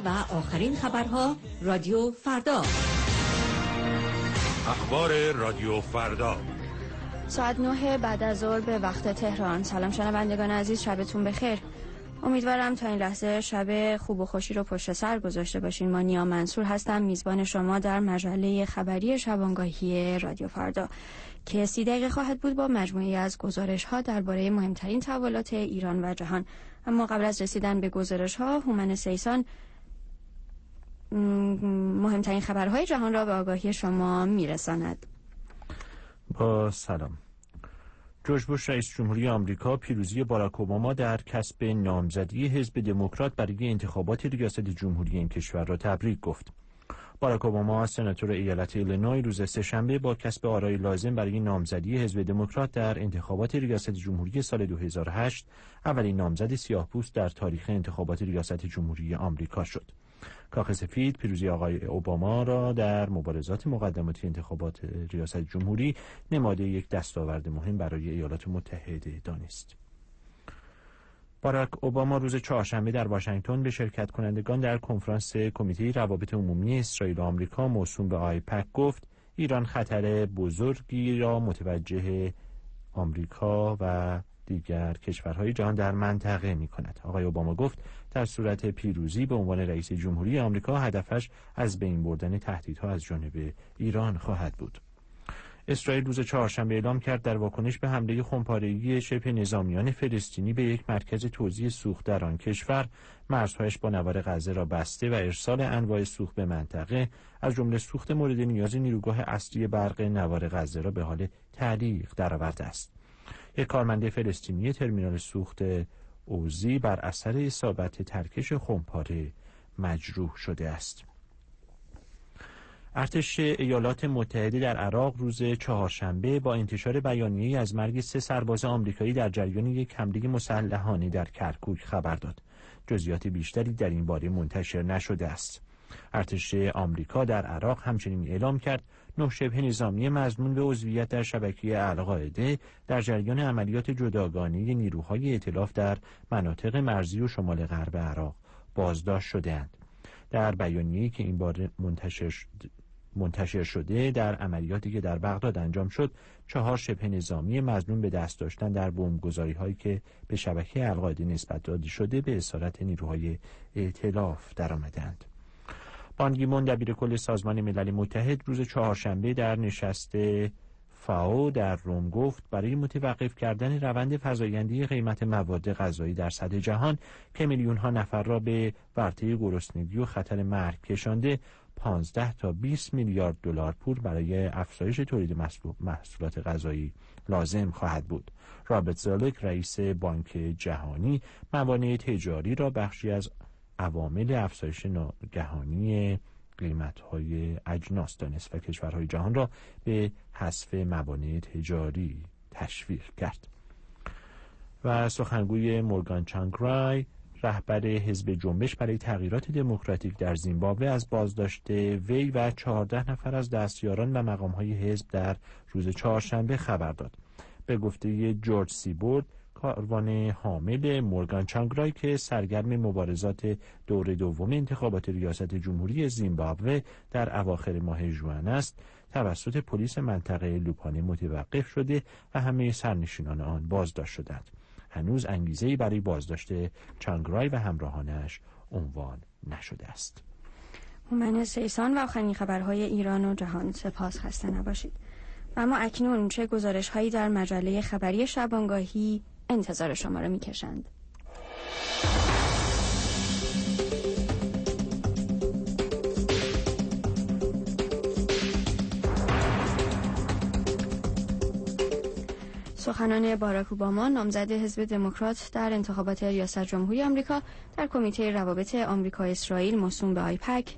و آخرین خبرها رادیو فردا. اخبار رادیو فردا ساعت 9 بعد از ظهر به وقت تهران. سلام شنوندگان عزیز، شبتون بخیر. امیدوارم تا این لحظه شب خوب و خوشی رو پشت سر گذاشته باشین. مانیا منصور هستم، میزبان شما در مجله خبری شبانگاهی رادیو فردا که 30 دقیقه خواهد بود با مجموعی از گزارش‌ها درباره مهمترین تحولات ایران و جهان. اما قبل از رسیدن به گزارش‌ها، هومن سیسان مهمترین خبرهای جهان را به آگاهی شما میرساند. با سلام. جورج بوش رئیس جمهوری آمریکا پیروزی باراک اوباما در کسب نامزدی حزب دموکرات برای انتخابات ریاست جمهوری این کشور را تبریک گفت. باراک اوباما سناتور ایالت ایلینوی روز سه‌شنبه با کسب آرای لازم برای نامزدی حزب دموکرات در انتخابات ریاست جمهوری سال 2008 اولین نامزد سیاه‌پوست در تاریخ انتخابات ریاست جمهوری آمریکا شد. کاخ سفید پیروزی آقای اوباما را در مبارزات مقدماتی انتخابات ریاست جمهوری نماده یک دستاورد مهم برای ایالات متحده دانست. باراک اوباما روز چهارشنبه در واشنگتن به شرکت کنندگان در کنفرانس کمیته روابط عمومی اسرائیل و آمریکا موسوم به آیپک گفت ایران خطر بزرگی را متوجه آمریکا و دیگر کشورهای جهان در منطقه می کند. آقای اوباما گفت در صورت پیروزی به عنوان رئیس جمهوری آمریکا هدفش از بین بردن تهدیدها از جانب ایران خواهد بود. اسرائیل روز چهارشنبه اعلام کرد در واکنش به حمله خمپاره‌ای شبه نظامیان فلسطینی به یک مرکز توزیع سوخت در آن کشور مرزهایش با نوار غزه را بسته و ارسال انواع سوخت به منطقه از جمله سوخت مورد نیاز نیروگاه اصلی برق نوار غزه را به حال تعلیق درآورده است. یک کارمند فلسطینی ترمینال سوخت اوزی بر اثر اصابت ترکش خمپاره مجروح شده است. ارتش ایالات متحده در عراق روز چهارشنبه با انتشار بیانیه‌ای از مرگ 3 سرباز آمریکایی در جریان یک حمله مسلحانه در کرکوک خبر داد. جزئیات بیشتری در این باره منتشر نشده است. ارتش آمریکا در عراق همچنین اعلام کرد 9 شبه نظامی مظنون به عضویت در شبکه القاعده در جریان عملیات جداگانه نیروهای ائتلاف در مناطق مرزی و شمال غرب عراق بازداشت شده‌اند. در بیانیه‌ای که این بار منتشر شده در عملیاتی که در بغداد انجام شد 4 شبه نظامی مظنون به دست داشتن در بمبگذاری‌هایی که به شبکه القاعده نسبت داده شده به اسارت نیروهای ائتلاف درآمدند. بان کی مون دبیرکل سازمان ملل متحد روز چهارشنبه در نشست فاو در روم گفت برای متوقف کردن روند فزایندی قیمت مواد غذایی در سطح جهان که میلیون‌ها نفر را به ورطه گرسنگی و خطر مرگ کشانده 15 تا 20 میلیارد دلار پول برای افزایش تولید محصولات غذایی لازم خواهد بود. رابرت زالک رئیس بانک جهانی موانع تجاری را بخشی از عوامل افزایش ناگهانی قیمت‌های اجناس دانست و کشورهای جهان را به حذف موانع تجاری تشویق کرد. و سخنگوی مورگان چانگرای رهبر حزب جنبش برای تغییرات دموکراتیک در زیمبابوه از بازداشت وی و 14 نفر از دستیاران و مقام‌های حزب در روز چهارشنبه خبر داد. به گفته جورج سیبورد کاروان حامل مورگان چانگرای که سرگرم مبارزات دور دوم انتخابات ریاست جمهوری زیمبابوه در اواخر ماه ژوئن است توسط پلیس منطقه لوپانه متوقف شده و همه سرنشینان آن بازداشت شدند. هنوز انگیزه‌ای برای بازداشت چانگرای و همراهانش عنوان نشده است. هومن سیسان و آخرین خبرهای ایران و جهان. سپاس، خسته نباشید. و اما اکنون چه گزارش‌هایی در مجله خبری شبانگاهی انتظار شما را می‌کشند؟ سخنان باراک اوباما نامزد حزب دموکرات در انتخابات ریاست جمهوری آمریکا در کمیته روابط آمریکا اسرائیل موسوم به آیپک.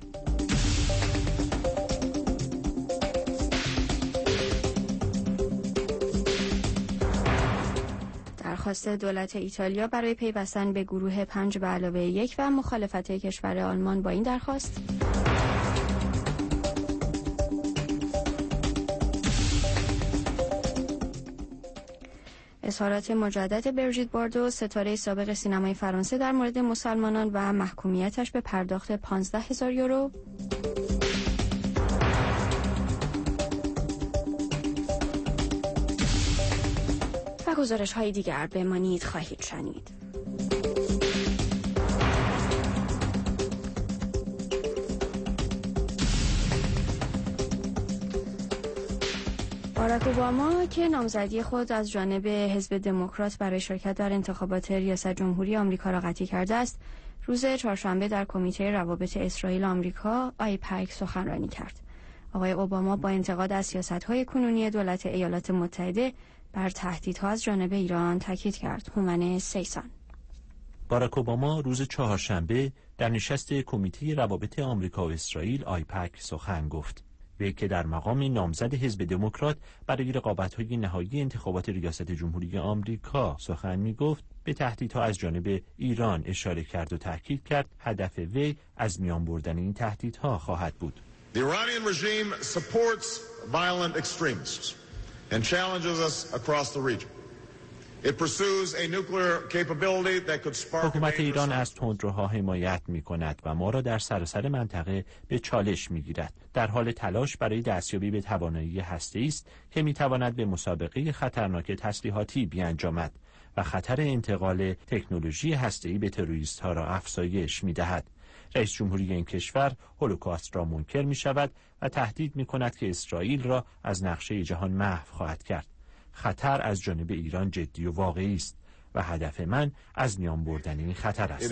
درخواست دولت ایتالیا برای پیوستن به گروه 5+1 و مخالفت کشور آلمان با این درخواست. اظهارات مجدد بریژیت باردو، ستاره سابق سینمای فرانسه، در مورد مسلمانان و محکومیتش به پرداخت 15,000 یورو. و گزارش‌های دیگر بمانید خواهید شنید. باراک اوباما که نامزدی خود از جانب حزب دموکرات برای شرکت در انتخابات ریاست جمهوری آمریکا را قطعی کرده است، روز چهارشنبه در کمیته روابط اسرائیل آمریکا آیپک سخنرانی کرد. آقای اوباما با انتقاد از سیاست‌های کنونی دولت ایالات متحده بر تهدیدها از جانب ایران تاکید کرد. هومن سیسان. باراک اوباما روز چهارشنبه در نشست کمیته روابط آمریکا و اسرائیل آیپک سخن گفت. وی که در مقام نامزد حزب دموکرات برای رقابت‌های نهایی انتخابات ریاست جمهوری آمریکا سخن می‌گفت، به تهدیدها از جانب ایران اشاره کرد و تاکید کرد هدف وی از میان بردن این تهدیدها خواهد بود. The Iranian regime supports violent extremists and challenges us across the region. It pursues a nuclear capability that could spark. حکومت ایران از تندروها حمایت می‌کند و ما را در سراسر منطقه به چالش می‌گیرد. در حال تلاش برای دستیابی به توانایی هسته‌ای است که می‌تواند به مسابقه خطرناک تسلیحاتی بیانجامد و خطر انتقال تکنولوژی هسته‌ای به تروریست‌ها را افزایش می‌دهد. رئیس جمهوری این کشور هولوکاست را منکر می‌شود و تهدید می‌کند که اسرائیل را از نقشه جهان محو خواهد کرد. خطر از جانب ایران جدی و واقعی است و هدف من از میان بردن این خطر است.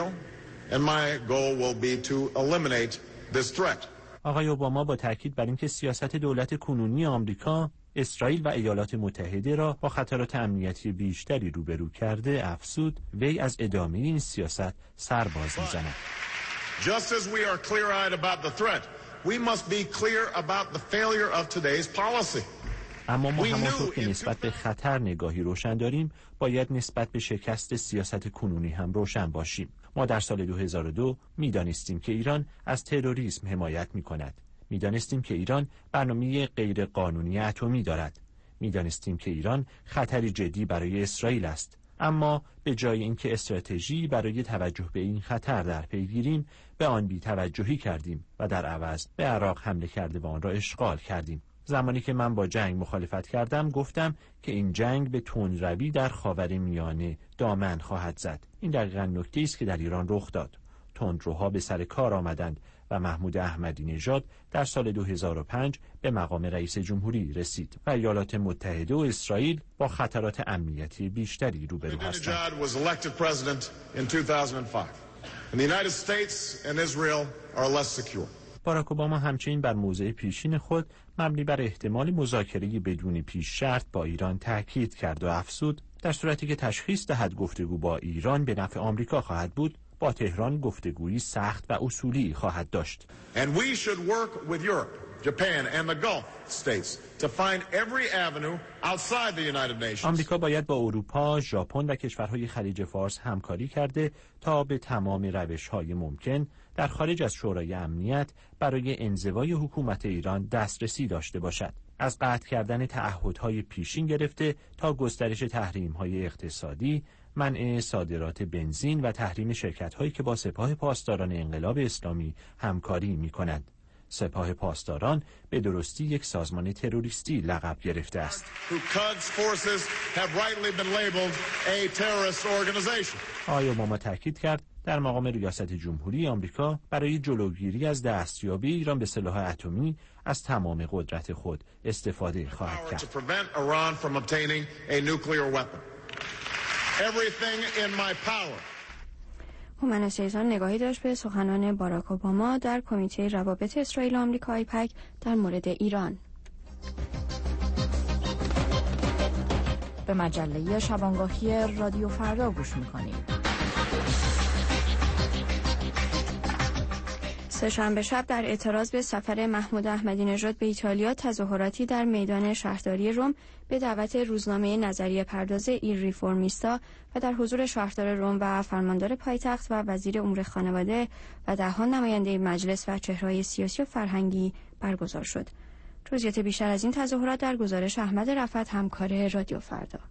آقای اوباما با تاکید بر اینکه سیاست دولت کنونی آمریکا اسرائیل و ایالات متحده را با خطرات امنیتی بیشتری روبرو کرده افزود، وی از ادامه این سیاست سر باز می‌زند. Just as we are clear-eyed about the threat, we must be clear about the failure of today's policy. اما ما همانطور که نسبت به خطر نگاهی روشن داریم، باید نسبت به شکست سیاست کنونی هم روشن باشیم. ما در سال 2002 می‌دانستیم که ایران از تروریسم حمایت می‌کند. می‌دانستیم که ایران برنامه غیر قانونی اتمی دارد. می‌دانستیم که ایران خطری جدی برای اسرائیل است. اما به جای اینکه استراتژی برای توجه به این خطر در پی گیریم، به آن بی‌توجهی کردیم و در عوض به عراق حمله کرده و آن را اشغال کردیم. زمانی که من با جنگ مخالفت کردم گفتم که این جنگ به تندروی در خاورمیانه دامن خواهد زد. این دقیقاً نکته‌ای است که در ایران رخ داد. تندروها به سر کار آمدند و محمود احمدی نژاد در سال 2005 به مقام رئیس جمهوری رسید و ایالات متحده و اسرائیل با خطرات امنیتی بیشتری روبرو هستند. باراک اوباما همچنین بر موضع پیشین خود مبنی بر احتمال مذاکره بدون پیش شرط با ایران تاکید کرد و افزود، در صورتی که تشخیص دهد گفتگو با ایران به نفع آمریکا خواهد بود، با تهران گفتگویی سخت و اصولی خواهد داشت. And we should work with Europe, Japan and the Gulf states to find every avenue outside the United Nations. آمریکا باید با اروپا، ژاپن و کشورهای خلیج فارس همکاری کرده تا به تمام روش‌های ممکن در خارج از شورای امنیت برای انزوای حکومت ایران دسترسی داشته باشد. از قطع کردن تعهدهای پیشین گرفته تا گسترش تحریم‌های اقتصادی، منع صادرات بنزین و تحریم شرکت‌هایی که با سپاه پاسداران انقلاب اسلامی همکاری می‌کنند. سپاه پاسداران به درستی یک سازمان تروریستی لقب گرفته است. آقای اوباما تاکید کرد در مقام ریاست جمهوری آمریکا برای جلوگیری از دستیابی ایران به سلاح اتمی از تمام قدرت خود استفاده خواهد کرد. هومن سیزان نگاهی داشت به سخنان باراک اوباما در کمیته روابط اسرائیل آمریکا آیپک در مورد ایران. به مجله شبانگاهی رادیو فردا گوش می‌کنید. سه‌شنبه شب در اعتراض به سفر محمود احمدی نژاد به ایتالیا، تظاهراتی در میدان شهرداری روم به دعوت روزنامه نظریه پرداز ایل ریفورمیستا و در حضور شهردار روم و فرماندار پایتخت و وزیر امور خانواده و دهان نماینده مجلس و چهره‌های سیاسی و فرهنگی برگزار شد. جزئیات بیشتر از این تظاهرات در گزارش احمد رفعت، همکار رادیو فردا.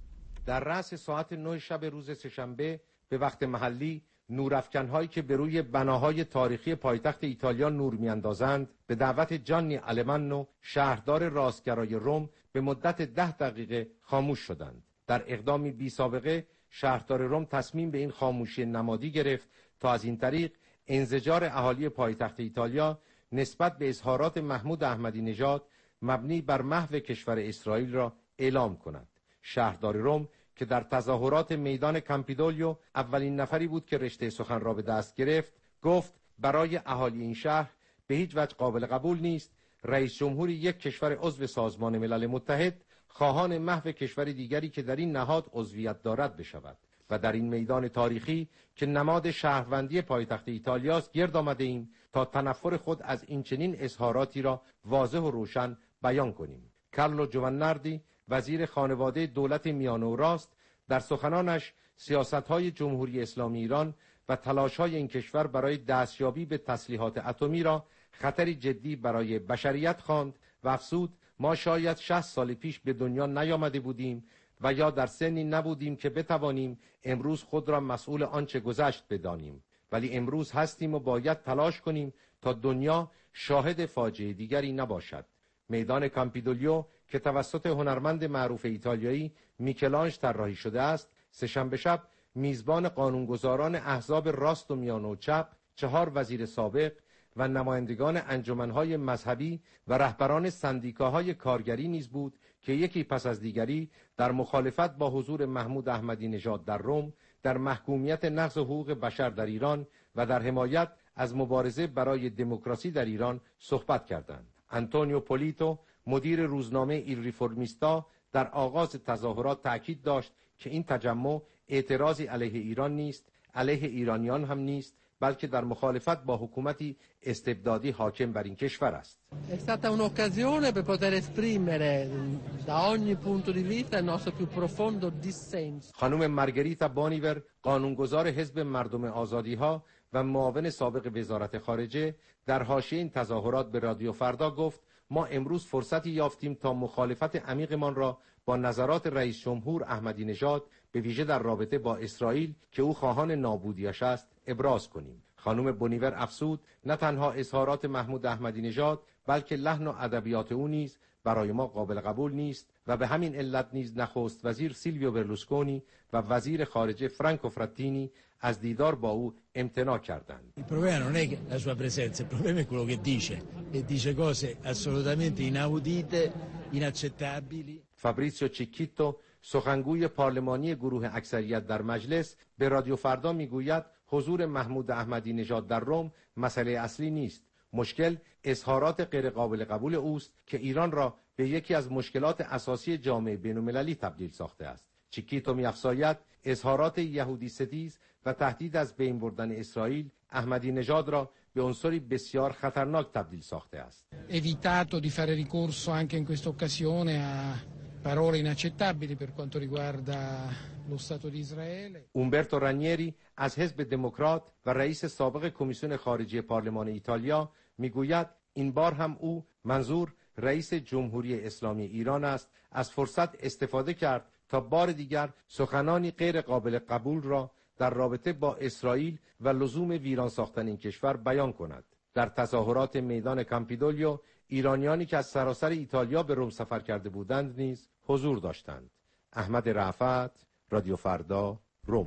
در رأس ساعت 9 شب روز سه‌شنبه به وقت محلی، نورافکن‌هایی که به روی بناهای تاریخی پایتخت ایتالیا نور می‌اندازند به دعوت جانی آلمانو، شهردار راستگرای روم، به مدت 10 دقیقه خاموش شدند. در اقدامی بی سابقه شهردار روم تصمیم به این خاموشی نمادی گرفت تا از این طریق انزجار اهالی پایتخت ایتالیا نسبت به اظهارات محمود احمدی نژاد مبنی بر محو کشور اسرائیل را اعلام کند. شهردار روم که در تظاهرات میدان کامپیدولیو اولین نفری بود که رشته سخن را به دست گرفت، گفت برای اهالی این شهر به هیچ وجه قابل قبول نیست رئیس جمهور یک کشور عضو سازمان ملل متحد خواهان محو کشور دیگری که در این نهاد عضویت دارد بشود و در این میدان تاریخی که نماد شهروندی پایتخت ایتالیاست گرد آمده ایم تا تنفر خود از این چنین اظهاراتی را واضح و روشن بیان کنیم. کارلو جواناردی، وزیر خانواده دولت میانه و راست، در سخنانش سیاست‌های جمهوری اسلامی ایران و تلاش‌های این کشور برای دستیابی به تسلیحات اتمی را خطری جدی برای بشریت خواند و افزود ما شاید 60 سال پیش به دنیا نیامده بودیم و یا در سنی نبودیم که بتوانیم امروز خود را مسئول آنچه گذشت بدانیم، ولی امروز هستیم و باید تلاش کنیم تا دنیا شاهد فاجعه دیگری نباشد. میدان کامپیدولیو که توسط هنرمند معروف ایتالیایی میکلانژ طراحی شده است، سه‌شنبه شب میزبان قانونگذاران احزاب راست و میانه و چپ، 4 وزیر سابق و نمایندگان انجمنهای مذهبی و رهبران سندیکاهای کارگری نیز بود که یکی پس از دیگری در مخالفت با حضور محمود احمدی نژاد در روم، در محکومیت نقض حقوق بشر در ایران و در حمایت از مبارزه برای دموکراسی در ایران صحبت کردند. آنتونیو پولیتو، مدیر روزنامه ایل ریفورمیستا، در آغاز تظاهرات تأکید داشت که این تجمع اعتراضی علیه ایران نیست، علیه ایرانیان هم نیست، بلکه در مخالفت با حکومتی استبدادی حاکم بر این کشور است. È stata un'occasione per poter esprimere da ogni punto di vista il nostro più profondo dissenso. خانم مارگریتا بانیور، قانونگذار حزب مردم آزادی‌ها و معاون سابق وزارت خارجه، در حاشیه این تظاهرات به رادیو فردا گفت ما امروز فرصتی یافتیم تا مخالفت عمیقمان را با نظرات رئیس جمهور احمدی نژاد به ویژه در رابطه با اسرائیل که او خواهان نابودیش است ابراز کنیم. خانم بونیور افزود نه تنها اظهارات محمود احمدی نژاد بلکه لحن و ادبیات او نیز برای ما قابل قبول نیست و به همین علت نیز نخست وزیر سیلویو برلوسکونی و وزیر خارجه فرانکو فراتینی از دیدار با او امتناع کردند. Il problema non è la sua presenza, il problema è quello che dice e dice cose assolutamente inaudite, inaccettabili. فابریسیو چیکیتو، سخنگوی پارلمانی گروه اکثریت در مجلس، به رادیو فردا میگوید حضور محمود احمدی نژاد در روم مسئله اصلی نیست. مشکل اظهارات غیر قابل قبول اوست که ایران را به یکی از مشکلات اساسی جامعه بین‌المللی تبدیل ساخته است. چیکیتو می‌افزاید اظهارات یهودی ستیز و تهدید از بین بردن اسرائیل احمدی نژاد را به عنصری بسیار خطرناک تبدیل ساخته است. Evitato di fare ricorso anche in questa occasione a parole inaccettabili per quanto riguarda lo Stato di Israele. اومبرتو رانیری از حزب دموکرات و رئیس سابق کمیسیون خارجه پارلمان ایتالیا میگوید این بار هم او، منظور رئیس جمهوری اسلامی ایران است، از فرصت استفاده کرد تا بار دیگر سخنانی غیر قابل قبول را در رابطه با اسرائیل و لزوم ویران ساختن این کشور بیان کند. در تظاهرات میدان کامپیدولیو ایرانیانی که از سراسر ایتالیا به روم سفر کرده بودند نیز حضور داشتند. احمد رأفت، رادیو فردا، روم.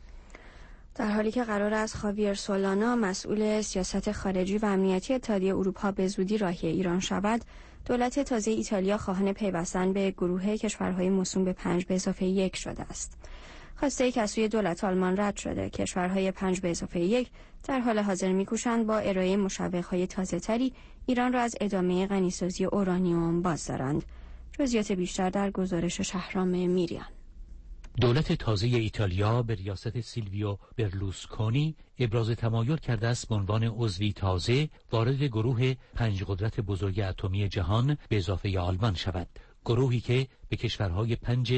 در حالی که قرار است خاویر سولانا مسئول سیاست خارجی و امنیتی اتحادیه اروپا به زودی راهی ایران شود، دولت تازه ایتالیا خواهان پیوستن به گروه کشورهای موسوم به 5+1 شده است. خواسته که از سوی دولت آلمان رد شده. کشورهای 5+1 در حال حاضر می‌کوشند با ارائه مشوق‌های تازه‌تری ایران را از ادامه غنیسازی اورانیوم بازدارند. جزئیات بیشتر در گزارش شهرام میریان. دولت تازه ایتالیا به ریاست سیلویو برلوسکونی ابراز تمایل کرده است به عنوان عضوی تازه وارد گروه 5 قدرت بزرگ اتمی جهان به اضافه آلمان شود، گروهی که به کشورهای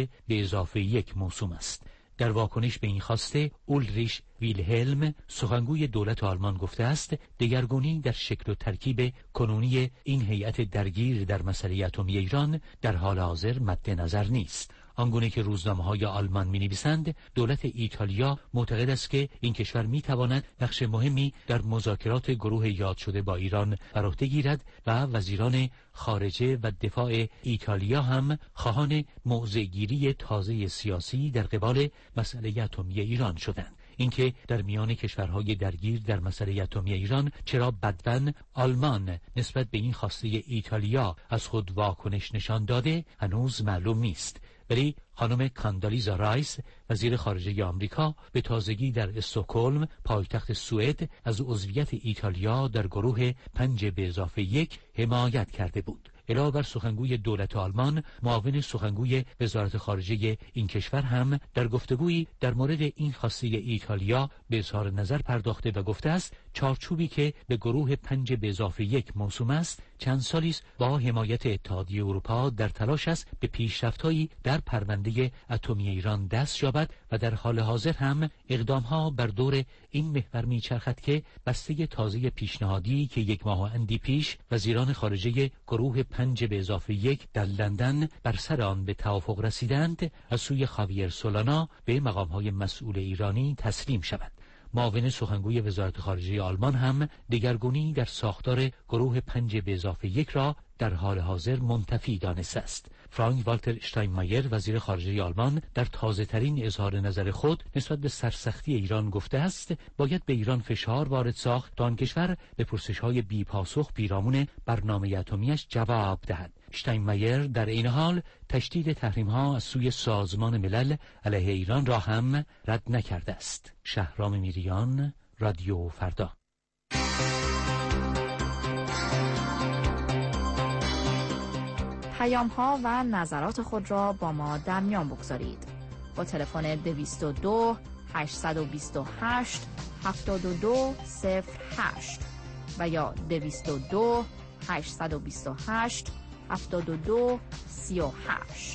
5+1 موسوم است. در واکنش به این خواسته اولریش ویلهلم، سخنگوی دولت آلمان، گفته است دگرگونی در شکل و ترکیب کنونی این هیئت درگیر در مسئله اتمی ایران در حال حاضر مد نظر نیست. آنگونه که روزنامه‌های آلمان می‌نویسند، دولت ایتالیا معتقد است که این کشور می‌تواند نقش مهمی در مذاکرات گروه یاد شده با ایران بر عهده گیرد و وزیران خارجه و دفاع ایتالیا هم خواهان موضع‌گیری تازه سیاسی در قبال مسئله اتمی ایران شدند. اینکه در میان کشورهای درگیر در مسئله اتمی ایران چرا بدون آلمان نسبت به این خواسته ایتالیا از خود واکنش نشان داده هنوز معلوم نیست. ولی خانم کاندالیزا رایس وزیر خارجه آمریکا به تازگی در استکهلم پایتخت سوئد از عضویت ایتالیا در گروه 5+1 حمایت کرده بود. علاوه بر سخنگوی دولت آلمان، معاون سخنگوی وزارت خارجه این کشور هم در گفتگویی در مورد این خواسته ایتالیا به اظهار نظر پرداخته و گفته است چارچوبی که به گروه 5+1 موسوم است چند سالی است با حمایت اتحادیه اروپا در تلاش است به پیشرفت‌هایی در پرونده اتمی ایران دست یابد و در حال حاضر هم اقدام‌ها بر دور این محور می‌چرخد که بسته تازه پیشنهادی که یک ماه و اندی پیش وزیران خارجه گروه 5+1 در لندن بر سر آن به توافق رسیدند از سوی خاویر سولانا به مقام‌های مسئول ایرانی تسلیم شود. معاون سخنگوی وزارت خارجه آلمان هم دگرگونی در ساختار گروه 5+1 را در حال حاضر منتفی دانسته است. فرانک والتر اشتاینمایر وزیر خارجه آلمان در تازه‌ترین اظهار نظر خود نسبت به سرسختی ایران گفته است باید به ایران فشار وارد ساخت تا آن کشور به پرسش‌های بی‌پاسخ پیرامون برنامه اتمی‌اش جواب دهد. اشتاینمایر در این حال تشدید تحریم‌ها از سوی سازمان ملل علیه ایران را هم رد نکرده است. شهرام میریان، رادیو فردا. پیام‌ها و نظرات خود را با ما در میان بگذارید. با تلفن 222 828 7208 و یا 222 828 7238.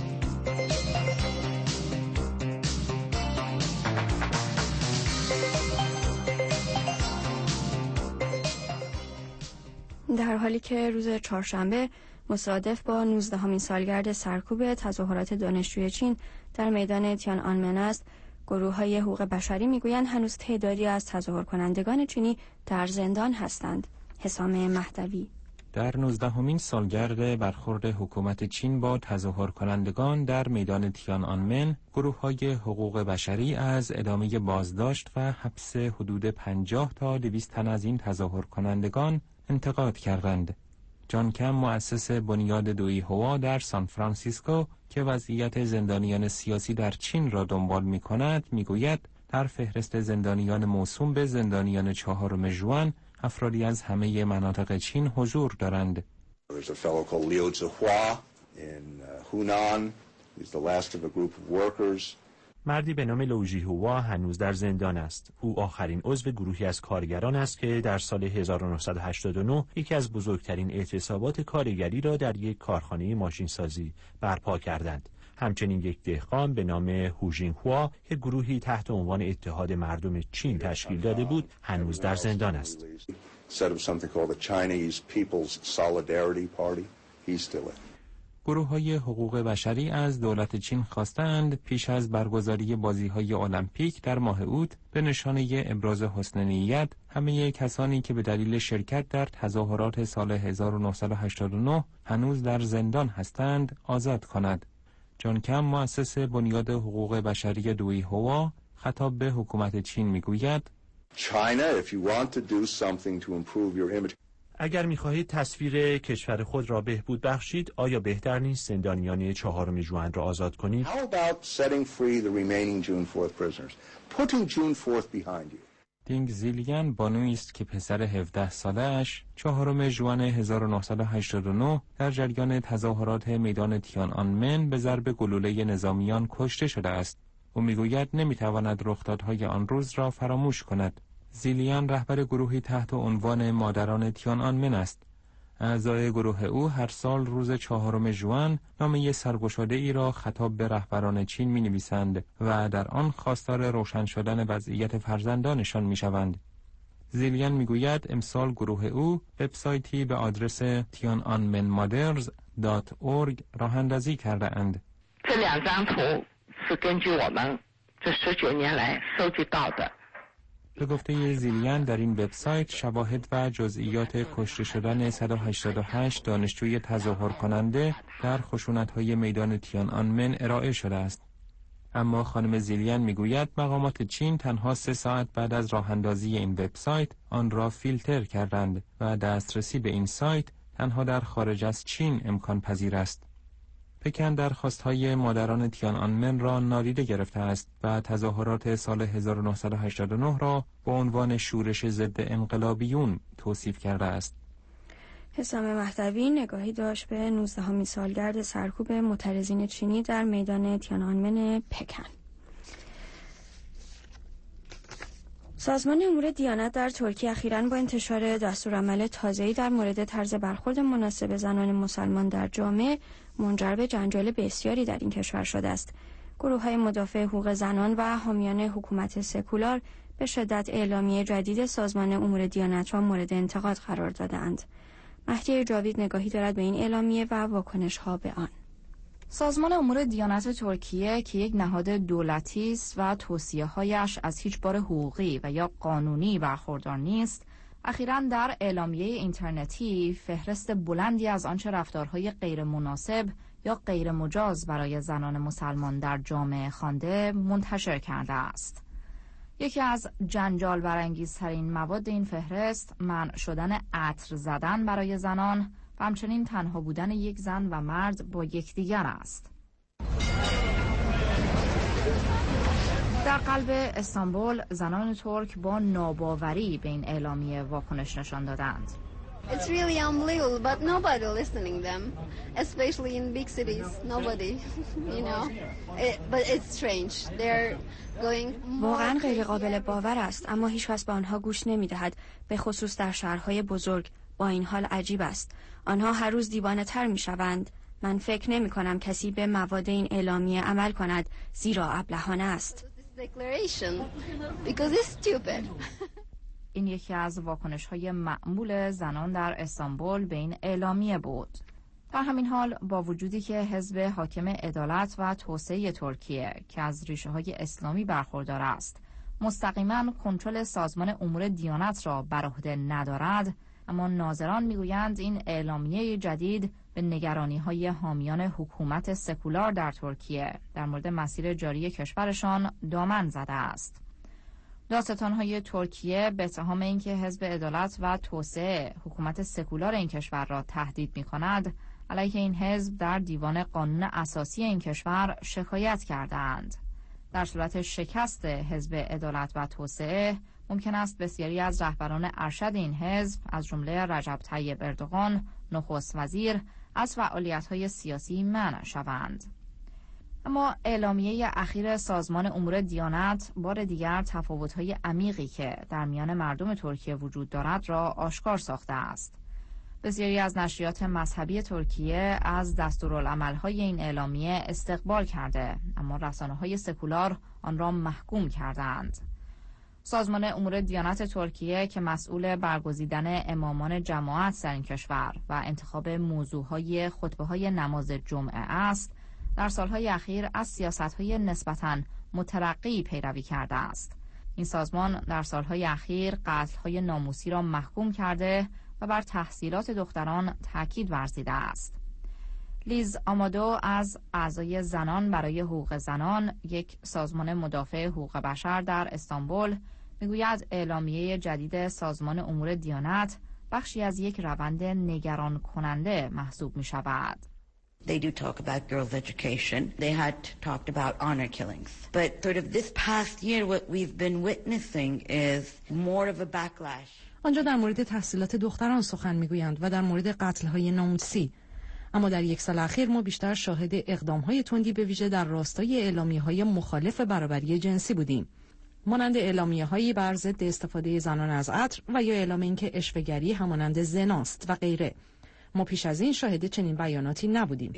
در حالی که روز چهارشنبه مصادف با 19مین سالگرد سرکوب تظاهرات دانشجوی چین در میدان تیان‌آنمن است، گروه‌های حقوق بشری میگویند هنوز تعدادی از تظاهر کنندگان چینی در زندان هستند. حسام مهدوی. در 19مین سالگرد برخورد حکومت چین با تظاهر کنندگان در میدان تیان‌آنمن، گروه‌های حقوق بشری از ادامه بازداشت و حبس حدود 50 تا 200 تن از این تظاهر کنندگان انتقاد کردند. جان کم، مؤسس بنیاد دویی هوا در سان فرانسیسکو که وضعیت زندانیان سیاسی در چین را دنبال می‌کند، می‌گوید در فهرست زندانیان موسوم به زندانیان 4 ژوئن افرادی از همه مناطق چین حضور دارند. مردی به نام لو ژیهوا هنوز در زندان است. او آخرین عضو گروهی از کارگران است که در سال 1989 یکی از بزرگترین اعتصابات کارگری را در یک کارخانه ماشینسازی برپا کردند. همچنین یک دهقان به نام هو ژینهوا که گروهی تحت عنوان اتحاد مردم چین تشکیل داده بود هنوز در زندان است. گروه‌های حقوق بشری از دولت چین خواستند پیش از برگزاری بازی‌های المپیک در ماه اوت به نشانه ابراز حسن نیت همه کسانی که به دلیل شرکت در تظاهرات سال 1989 هنوز در زندان هستند آزاد کند. جان کم، مؤسس بنیاد حقوق بشری دویی هوا، خطاب به حکومت چین میگوید اگر می‌خواهید تصویر کشور خود را بهبود بخشید، آیا بهتر نیست زندانیان 4 ژوئن را آزاد کنید؟ دینگ زیلیان بانویی است که پسر 17 ساله‌اش 4 ژوئن 1989 در جریان تظاهرات میدان تیان‌آنمن به ضرب گلوله نظامیان کشته شده است. او میگوید نمیتواند رخدادهای آن روز را فراموش کند. زیلیان رهبر گروهی تحت عنوان مادران تیان‌آنمن است. اعضای گروه او هر سال روز 4 ژوئن نامه سرگشاده ای را خطاب به رهبران چین می نویسند و در آن خواستار روشن شدن وضعیت فرزندانشان می شوند. زیلیان می گوید امسال گروه او وبسایتی به آدرس tiananmenmothers.org راه اندازی کرده اند. 这2张图是根据我们这19年来收集到的。 به گفته زیلیان در این وبسایت شواهد و جزئیات کشته شدن 188 دانشجوی تظاهر کننده در خشونت‌های میدان تیان‌آنمن ارائه شده است. اما خانم زیلیان میگوید مقامات چین تنها 3 ساعت بعد از راه اندازی این وبسایت آن را فیلتر کردند و دسترسی به این سایت تنها در خارج از چین امکان پذیر است. پکن درخواست‌های مادران تیان‌آنمن را نادیده گرفته است و تظاهرات سال 1989 را به عنوان شورش ضد انقلابیون توصیف کرده است. حسام مهدوی نگاهی داشت به 19مین سالگرد سرکوب معترضین چینی در میدان تیان‌آنمن پکن. سازمان امور دیانت در ترکیه اخیراً با انتشار دستورالعمل تازه‌ای در مورد طرز برخورد مناسب زنان مسلمان در جامعه منجر به جنجال بسیاری در این کشور شده است. گروه‌های مدافع حقوق زنان و حامیان حکومت سکولار به شدت اعلامیه جدید سازمان امور دیانت را مورد انتقاد قرار دادند. مهدی جاوید نگاهی دارد به این اعلامیه و واکنش‌ها به آن. سازمان امور دیانت ترکیه که یک نهاد دولتی است و توصیه‌هایش از هیچ بار حقوقی و یا قانونی برخوردار نیست، اخیراً در اعلامیه اینترنتی فهرست بلندی از آنچه رفتارهای غیر مناسب یا غیر مجاز برای زنان مسلمان در جامعه خوانده منتشر کرده است. یکی از جنجال برانگیزترین مواد این فهرست منع شدن عطر زدن برای زنان و همچنین تنها بودن یک زن و مرد با یکدیگر است. در قلب استانبول زنان ترک با ناباوری به این اعلامیه واکنش نشان دادند. It's really unbelievable, but nobody listening them, especially in big cities. Nobody, you know. But it's strange. They're going. واقعاً غیر قابل باور است، اما هیچ کس به آنها گوش نمی‌دهد، به خصوص در شهرهای بزرگ. با این حال عجیب است. آنها هر روز دیوانه‌تر می‌شوند. من فکر نمی‌کنم کسی به مواد این اعلامیه عمل کند، زیرا ابلهانه است. این یکی از واکنش‌های معمول زنان در استانبول به این اعلامیه بود. در همین حال با وجودی که حزب حاکم عدالت و توسعه ترکیه که از ریشه‌های اسلامی برخوردار است، مستقیما کنترل سازمان امور دیانت را بر عهده ندارد، اما ناظران میگویند این اعلامیه جدید به نگرانی‌های حامیان حکومت سکولار در ترکیه در مورد مسیر جاری کشورشان دامن زده است. دادستان‌های ترکیه به اتهام اینکه حزب عدالت و توسعه حکومت سکولار این کشور را تهدید می‌کند، علیه این حزب در دیوان قانون اساسی این کشور شکایت کردند. در صورت شکست حزب عدالت و توسعه ممکن است بسیاری از رهبران ارشد این حزب از جمله رجب طیب اردوغان نخست وزیر از فعالیت‌های سیاسی منع شوند. اما اعلامیه اخیر سازمان امور دیانت بار دیگر تفاوت‌های عمیقی که در میان مردم ترکیه وجود دارد را آشکار ساخته است. بسیاری از نشریات مذهبی ترکیه از دستورالعمل‌های این اعلامیه استقبال کرده، اما رسانه‌های سکولار آن را محکوم کردند. سازمان امور دیانت ترکیه که مسئول برگزیدن امامان جماعت در این کشور و انتخاب موضوعهای خطبه‌های نماز جمعه است، در سالهای اخیر از سیاست‌های نسبتاً مترقی پیروی کرده است. این سازمان در سالهای اخیر قتل‌های ناموسی را محکوم کرده و بر تحصیلات دختران تاکید ورزیده است. لیز آمادو از اعضای زنان برای حقوق زنان، یک سازمان مدافع حقوق بشر در استانبول، میگوید اعلامیه جدید سازمان امور دیانت بخشی از یک روند نگران کننده محسوب می شود. They do talk about girls' education. They had talked about honor killings. But sort of this past year what we've been witnessing is more of a backlash. آنجا در مورد تحصیلات دختران سخن میگویند و در مورد قتل‌های ناموسی. اما در یک سال اخیر ما بیشتر شاهد اقدام‌های تندی به ویژه در راستای اعلامیه‌های مخالف برابری جنسی بودیم. مانند اعلامیه‌هایی بر ضد استفاده زنان از عطر و یا اعلام اینکه عشوه‌گری همانند زناست و غیره. ما پیش از این شاهد چنین بیاناتی نبودیم.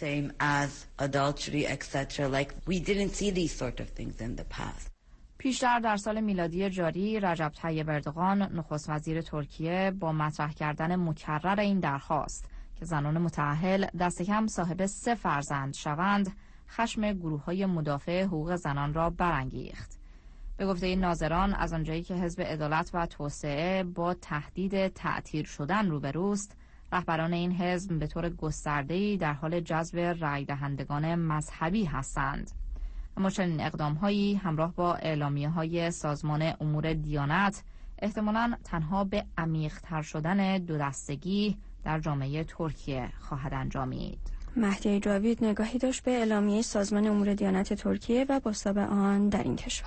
پیشتر در سال میلادی جاری رجب طیب اردوغان نخست وزیر ترکیه با مطرح کردن مکرر این درخواست که زنان متأهل دست کم صاحب 3 فرزند شوند، خشم گروه‌های مدافع حقوق زنان را برانگیخت. به گفته این ناظران، از آنجایی که حزب عدالت و توسعه با تهدید تعطیل شدن روبروست، رهبران این حزب به طور گسترده‌ای در حال جذب رای دهندگان مذهبی هستند. اما چنین اقدام‌هایی همراه با اعلامیه‌های سازمان امور دیانت احتمالاً تنها به عمیق‌تر شدن دو دستگی در جامعه ترکیه خواهد انجامید. مهدی جاوید نگاهی داشت به اعلامیه سازمان امور دیانت ترکیه و بازتاب آن در این کشور.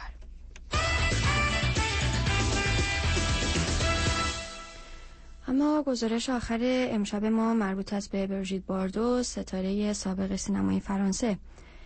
اما گزارش آخر امشب ما مربوط است به بریژیت باردو، ستاره سابق سینمای فرانسه.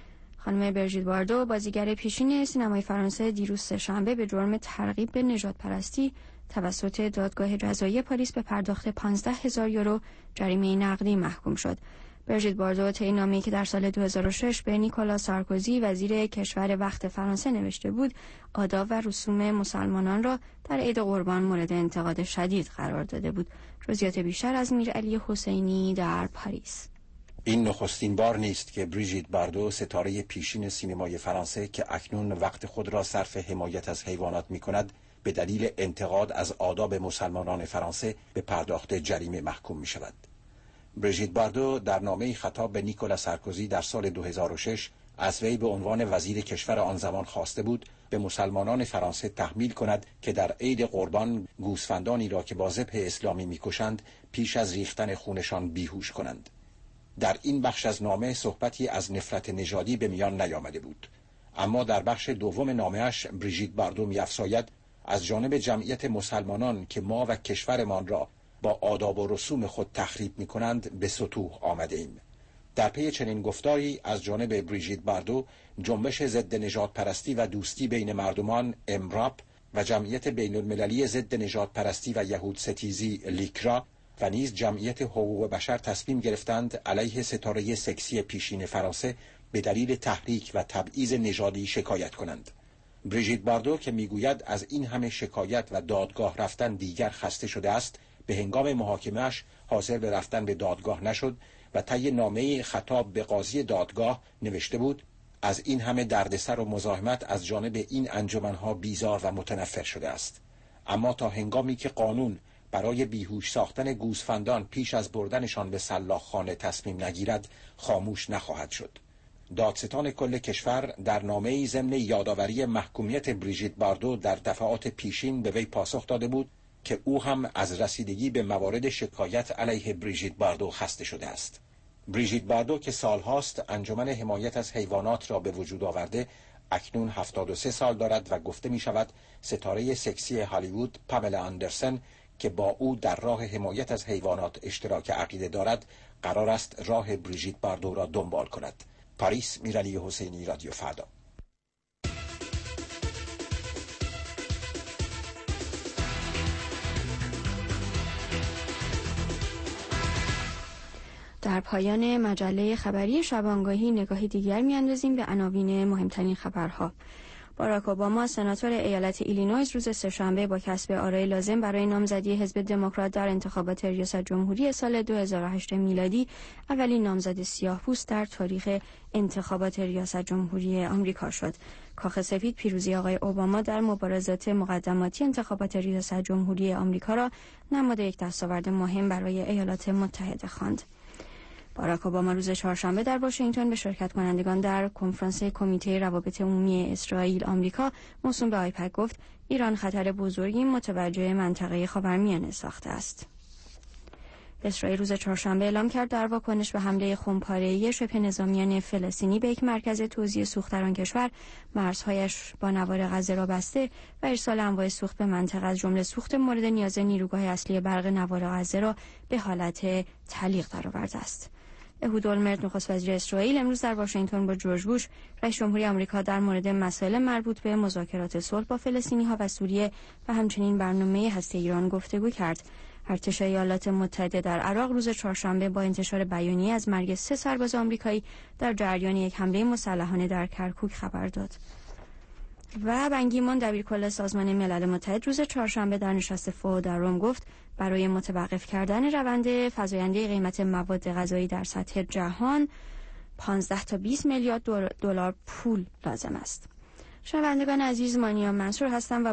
خانم بریژیت باردو، بازیگر پیشین سینمای فرانسه، دیروز سه‌شنبه به جرم ترغیب به نژادپرستی توسط دادگاه جزایی پاریس به پرداخت 15,000 یورو جریمه نقدی محکوم شد. بریژیت باردو طی نامه‌ای که در سال 2006 به نیکولا سارکوزی وزیر کشور وقت فرانسه نوشته بود، آداب و رسوم مسلمانان را در عید قربان مورد انتقاد شدید قرار داده بود. جزئیات بیشتر از میرعلی حسینی در پاریس. این نخستین بار نیست که بریژیت باردو، ستاره پیشین سینمای فرانسه که اکنون وقت خود را صرف حمایت از حیوانات می‌کند، به دلیل انتقاد از آداب مسلمانان فرانسه به پرداخت جریمه محکوم می‌شود. بریژیت باردو در نامه‌ای خطاب به نیکولا سارکوزی در سال 2006 از وی به عنوان وزیر کشور آن زمان خواسته بود به مسلمانان فرانسه تحمیل کند که در عید قربان گوسفندانی را که با ذبح اسلامی می‌کشند پیش از ریختن خونشان بیهوش کنند. در این بخش از نامه صحبتی از نفرت نژادی به میان نیامده بود، اما در بخش دوم نامه‌اش بریژیت باردو می‌افزاید از جانب جمعیت مسلمانان که ما و کشورمان را با آداب و رسوم خود تخریب می‌کنند به سطوح آمده ایم. در پی چنین گفتاری از جانب بریژیت باردو، جنبش ضد نژادپرستی و دوستی بین مردمان امراپ و جمعیت بین‌المللی ضد نژادپرستی و یهود ستیزی لیکرا و نیز جمعیت حقوق بشر تصمیم گرفتند علیه ستاره سکسی پیشین فرانسه به دلیل تحریک و تبعیض نژادی شکایت کنند. بریژیت باردو که میگوید از این همه شکایت و دادگاه رفتن دیگر خسته شده است، به هنگام محاکمه‌اش حاضر به رفتن به دادگاه نشد و طی نامه‌ای خطاب به قاضی دادگاه نوشته بود از این همه دردسر و مزاحمت از جانب این انجمن‌ها بیزار و متنفر شده است. اما تا هنگامی که قانون برای بیهوش ساختن گوسفندان پیش از بردنشان به سلاخخانه تصمیم نگیرد، خاموش نخواهد شد. دادستان کل کشور در نامه‌ای ضمن یادآوری محکومیت بریژیت باردو در دفعات پیشین به وی پاسخ داده بود که او هم از رسیدگی به موارد شکایت علیه بریژیت باردو خسته شده است. بریژیت باردو که سالهاست انجمن حمایت از حیوانات را به وجود آورده، اکنون 73 سال دارد و گفته می شود ستاره سکسی هالیوود پاملا اندرسن که با او در راه حمایت از حیوانات اشتراک عقیده دارد، قرار است راه بریژیت باردو را دنبال کند. پاریس، میرعلی حسینی، رادیو فردا. در پایان مجله خبری شبانگاهی نگاهی دیگر می‌اندازیم به عناوین مهمترین خبرها. باراک اوباما سناتور ایالت ایلینویز روز سه‌شنبه با کسب آرای لازم برای نامزدی حزب دموکرات در انتخابات ریاست جمهوری سال 2008 میلادی اولین نامزد سیاه‌پوست در تاریخ انتخابات ریاست جمهوری آمریکا شد. کاخ سفید پیروزی آقای اوباما در مبارزات مقدماتی انتخابات ریاست جمهوری آمریکا را نماد یک دستاورد مهم برای ایالات متحده خواند. باراک اوباما روز چهارشنبه در واشنگتن به شرکت کنندگان در کنفرانس کمیته روابط عمومی اسرائیل آمریکا موسوم به آیپک گفت ایران خطر بزرگی متوجه منطقه خاورمیانه ساخته است. اسرائیل روز چهارشنبه اعلام کرد در واکنش به حمله خمپاره‌ای شبه نظامیان فلسطینی به یک مرکز توزیع سوخت در آن کشور، مرزهایش با نوار غزه را بسته و ارسال انواع سوخت به منطقه از جمله سوخت مورد نیاز نیروگاه اصلی برق نوار غزه را به حالت تعلیق درآورده است. اهود اولمرت نخست وزیر اسرائیل امروز در واشنگتن با جورج بوش رئیس جمهوری آمریکا در مورد مسائل مربوط به مذاکرات صلح با فلسطینی‌ها و سوریه و همچنین برنامه هسته ایران گفتگو کرد. ارتش ایالات متحده در عراق روز چهارشنبه با انتشار بیانیه از مرگ 3 سرباز آمریکایی در جریان یک حمله مسلحانه در کرکوک خبر داد. و بن کی مون دبیرکل سازمان ملل متحد روز چهارشنبه در نشست فو در روم گفت برای متوقف کردن روند فزاینده قیمت مواد غذایی در سطح جهان 15 تا 20 میلیارد دلار پول لازم است. شنوندگان عزیز، مانیا منصور هستم و